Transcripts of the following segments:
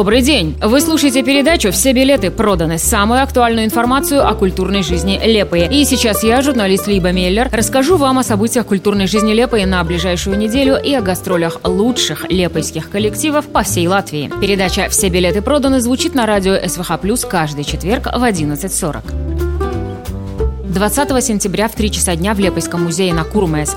Добрый день! Вы слушаете передачу «Все билеты проданы», самую актуальную информацию о культурной жизни Лепои. И сейчас я, журналист Либа Меллер, расскажу вам о событиях культурной жизни Лепои на ближайшую неделю и о гастролях лучших лепойских коллективов по всей Латвии. Передача «Все билеты проданы» звучит на радио СВХ+ каждый четверг в 11:40. 20 сентября в 3 часа дня в Лепойском музее на Курмес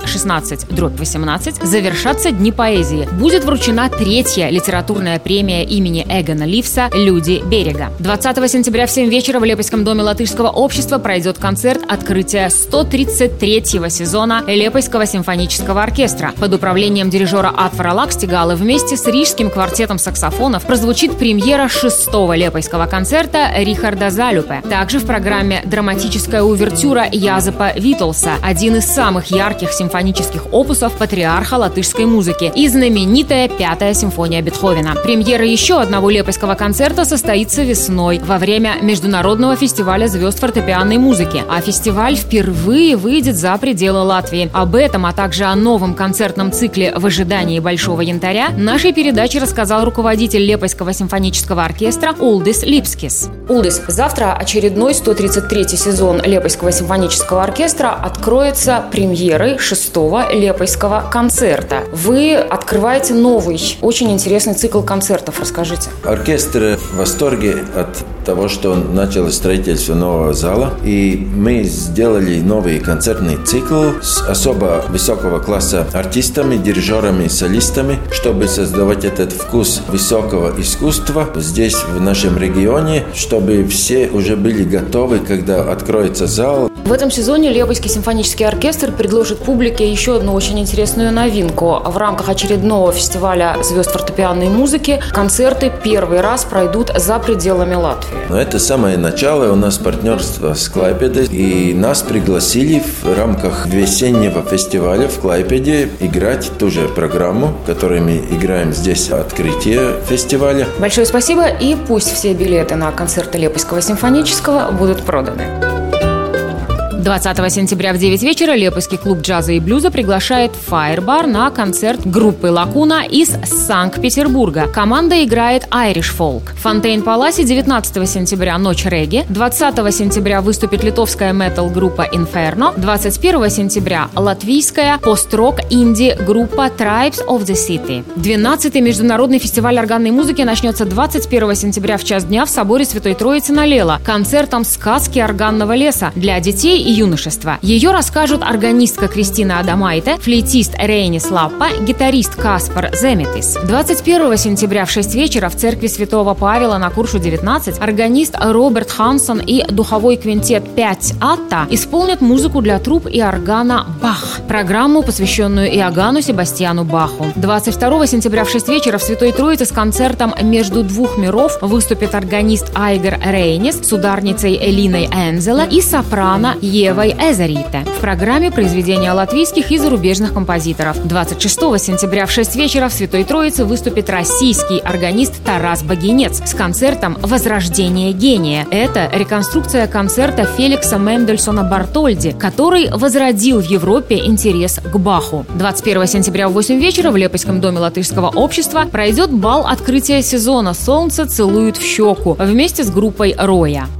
16/18 завершатся Дни поэзии. Будет вручена 3-я литературная премия имени Эгона Ливса «Люди берега». 20 сентября в 7 вечера в Лепойском доме латышского общества пройдет концерт открытия 133-го сезона Лепойского симфонического оркестра. Под управлением дирижера Атвара Лакстигала вместе с рижским квартетом саксофонов прозвучит премьера 6-го Лепойского концерта Рихарда Залюпе. Также в программе драматическая увертюра Язепа Витолса, один из самых ярких симфонических опусов патриарха латышской музыки, и знаменитая 5-я симфония Бетховена. Премьера еще одного лепойского концерта состоится весной во время Международного фестиваля звезд фортепианной музыки. А фестиваль впервые выйдет за пределы Латвии. Об этом, а также о новом концертном цикле «В ожидании Большого янтаря» нашей передаче рассказал руководитель Лепойского симфонического оркестра Улдис Липскис. Улдис, завтра очередной 133-й сезон Лепойского симфонического оркестра откроется премьерой 6-го Лепойского концерта. Вы открываете новый, очень интересный цикл концертов. Расскажите. Оркестр в восторге от того, что начало строительство нового зала. И мы сделали новый концертный цикл с особо высокого класса артистами, дирижерами и солистами, чтобы создавать этот вкус высокого искусства здесь, в нашем регионе, чтобы все уже были готовы, когда откроется зал. В этом сезоне Лепойский симфонический оркестр предложит публике еще одну очень интересную новинку. В рамках очередного фестиваля звезд фортепианной музыки концерты первый раз пройдут за пределами Латвии. Но это самое начало. У нас партнерство с Клайпедой. И нас пригласили в рамках весеннего фестиваля в Клайпеде играть ту же программу, которую мы играем здесь, открытие фестиваля. Большое спасибо, и пусть все билеты на концерты Лепойского симфонического будут проданы. 20 сентября в 9 вечера Лепойский клуб джаза и блюза приглашает Firebar на концерт группы Лакуна из Санкт-Петербурга. Команда играет Irish Folk. В Фонтейн-Паласе 19 сентября ночь регги. 20 сентября выступит литовская метал-группа Inferno. 21 сентября латвийская пост-рок инди-группа Tribes of the City. 12-й международный фестиваль органной музыки начнется 21 сентября в час дня в соборе Святой Троицы на Лела концертом «Сказки органного леса» для детей и юношества. Ее расскажут органистка Кристина Адамайте, флейтист Рейнис Лаппа, гитарист Каспар Земетис. 21 сентября в 6 вечера в церкви Святого Павла на Куршу 19 органист Роберт Хансон и духовой квинтет 5 Атта исполнят музыку для труб и органа «Бах», программу, посвященную Иоганну Себастьяну Баху. 22 сентября в 6 вечера в Святой Троице с концертом «Между двух миров» выступит органист Айгер Рейнис с ударницей Элиной Энзела и сопрано Евой Эзерите. В программе произведения латвийских и зарубежных композиторов. 26 сентября в 6 вечера в Святой Троице выступит российский органист Тарас Богинец с концертом «Возрождение гения». Это реконструкция концерта Феликса Мендельсона Бартольди, который возродил в Европе интерес к Баху. 21 сентября в 8 вечера в Лепойском доме латышского общества пройдет бал открытия сезона «Солнце целует в щеку» вместе с группой «Роя».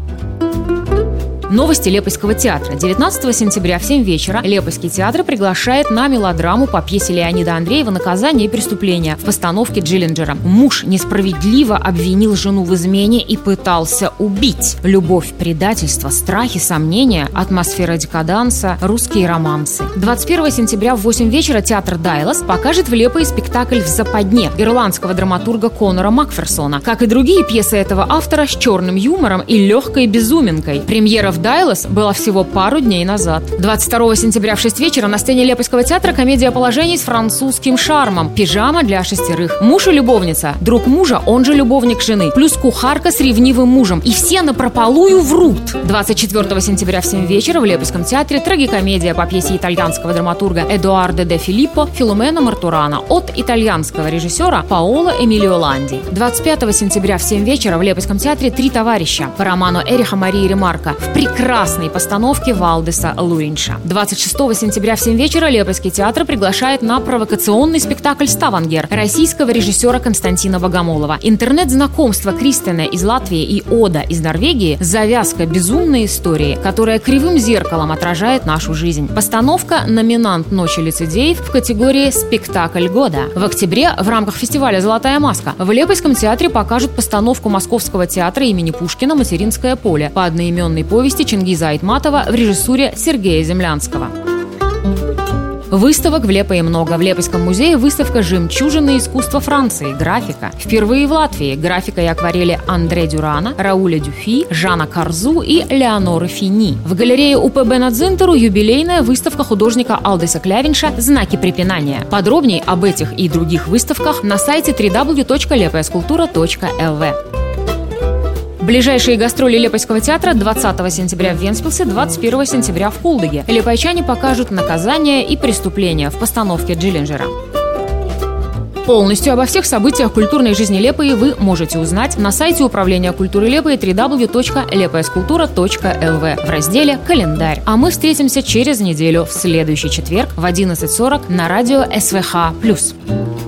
Новости Лепойского театра. 19 сентября в 7 вечера Лепойский театр приглашает на мелодраму по пьесе Леонида Андреева «Наказание и преступление» в постановке Джиллинджера. Муж несправедливо обвинил жену в измене и пытался убить. Любовь, предательство, страхи, сомнения, атмосфера декаданса, русские романсы. 21 сентября в 8 вечера театр Дайлас покажет в Лепое спектакль «В западне» ирландского драматурга Конора Макферсона, как и другие пьесы этого автора с черным юмором и легкой безуминкой. Премьера в Дайлас была всего пару дней назад. 22 сентября в 6 вечера на сцене Лепойского театра комедия положений с французским шармом «Пижама для 6». Муж и любовница, друг мужа, он же любовник жены, плюс кухарка с ревнивым мужем. И все напропалую врут. 24 сентября в 7 вечера в Лепойском театре трагикомедия по пьесе итальянского драматурга Эдуардо де Филиппо «Филомена Мартурана» от итальянского режиссера Паоло Эмилио Ланди. 25 сентября в 7 вечера в Лепойском театре «Три товарища» по роману Эриха Марии Ремарка в прекрасной постановки Валдеса Луринша. 26 сентября в 7 вечера Лепойский театр приглашает на провокационный спектакль «Ставангер» российского режиссера Константина Богомолова. Интернет-знакомство Кристина из Латвии и Ода из Норвегии – завязка безумной истории, которая кривым зеркалом отражает нашу жизнь. Постановка – номинант «Ночи лицедеев» в категории «Спектакль года». В октябре в рамках фестиваля «Золотая маска» в Лепойском театре покажут постановку Московского театра имени Пушкина «Материнское поле» по одноименной повести Чингиза Айтматова в режиссуре Сергея Землянского. Выставок в Лепое много. В Лепойском музее выставка «Жемчужины искусства Франции. Графика». Впервые в Латвии графика и акварели Андре Дюрана, Рауля Дюфи, Жана Карзу и Леоноры Фини. В галерее УПБ Надзинтеру юбилейная выставка художника Алдиса Клявинша «Знаки препинания». Подробней об этих и других выставках на сайте www.lepoyaskулtura.lv. Ближайшие гастроли Лепойского театра 20 сентября в Вентспилсе, 21 сентября в Кулдыге. Лепойчане покажут «Наказание и преступление» в постановке Джиллинджера. Полностью обо всех событиях культурной жизни Лепои вы можете узнать на сайте Управления культуры Лепои www.lepoyaskулtura.lv в разделе «Календарь». А мы встретимся через неделю в следующий четверг в 11:40 на радио СВХ+.